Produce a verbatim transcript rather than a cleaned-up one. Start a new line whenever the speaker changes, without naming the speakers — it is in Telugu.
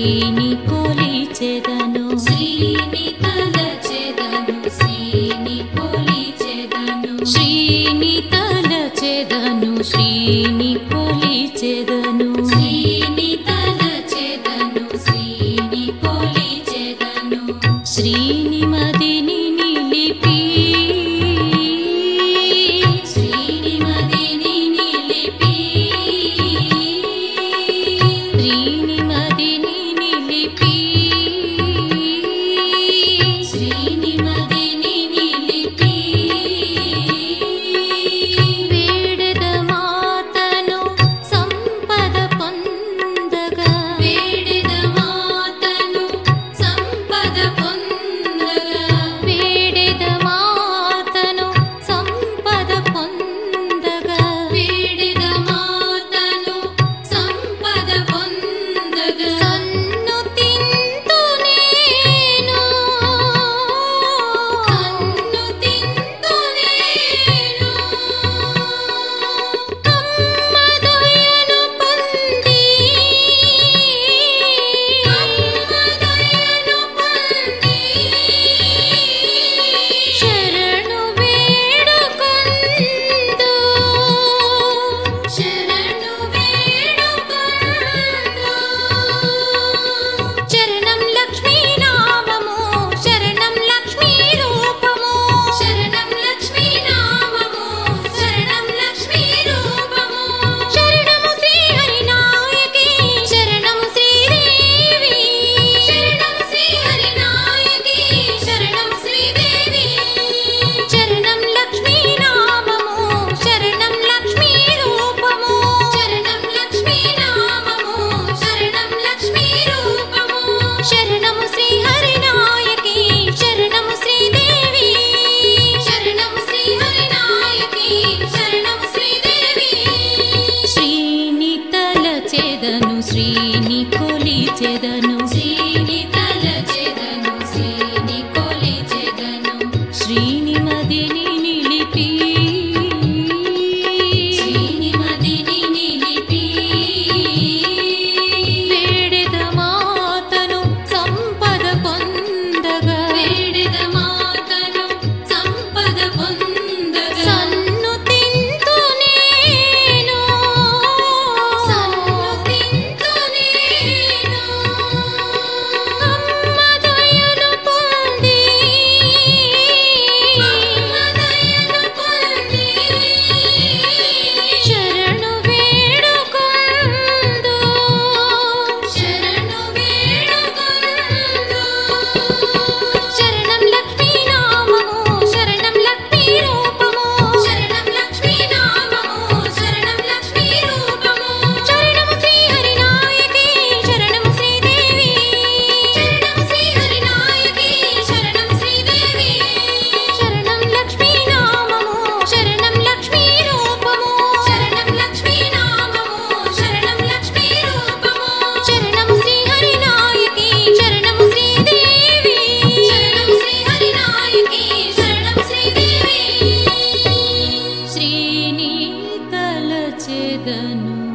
శ్రీని కొలిచెదను శ్రీని తలచెదను శ్రీని కొలిచెదను శ్రీని తలచెదను శ్రీని కొలిచెదను శ్రీని తలచెదను శ్రీని కొలిచెదను శ్రీని మదిని నిలిపి శ్రీని మదిని నిలిపి శ్రీని మదిని నిలిపి శ్రీని మదిని నిలిపి వేడద మాతను సంపద పొందగా వేడద మాతను సంపద పొందగా వేడద మాతను సంపద పొందగా వేడద మాతను సంపద పొందగా సన్ను తింతు నేను సన్ను తింతు నేను అమ్మదయను పొంది అమ్మదయను పొంది శరణు వేడుకొందు శరణు వేడుకొందు శరణం లక్ష్మీ నామము శరణం లక్ష్మీ రూపము శరణం లక్ష్మీ నామము శరణం లక్ష్మీ రూపము శరణము శ్రీ హరినాయకి శరణము శ్రీదేవి శరణము శ్రీ హరినాయకి శరణం శ్రీదేవి శరణం లక్ష్మీ నామము శరణం లక్ష్మీ రూపము శరణం లక్ష్మీ నామము శరణం లక్ష్మీ రూపము శరణము శ్రీ హరినాయకి శరణము శ్రీదేవి శరణము శ్రీ హరినాయకి శరణము శ్రీదేవి శ్రీని తలచెదను శ్రీని కొలిచెదను శ్రీని తలచెదను శ్రీని కొలిచెదను శ్రీని మదిని నిలిపి శ్రీని మదిని నిలిపి వేడద మాతను సంపద పొందగా వేడద మాతను సంపద పొందగా సన్ను తింతు నేను సన్ను తింతు నేను అమ్మదయను పొంది అమ్మదయను పొంది శరణు వేడుకొందు శరణు వేడుకొందు శరణం లక్ష్మీ నామము శరణం లక్ష్మీ రూపము శరణం లక్ష్మీ నామము శరణం లక్ష్మీ రూపము శరణము శ్రీ హరినాయకి శరణము శ్రీదేవి శరణము శ్రీ హరినాయకి శరణం శ్రీదేవి శరణం లక్ష్మీ నామము శరణం లక్ష్మీ రూపము శరణం లక్ష్మీ నామము శరణం లక్ష్మీ రూపము శరణము శ్రీ హరినాయకి శరణము శ్రీదేవి శరణం శ్రీ హరినాయకి శరణం శ్రీదేవి శ్రీని తలచెదను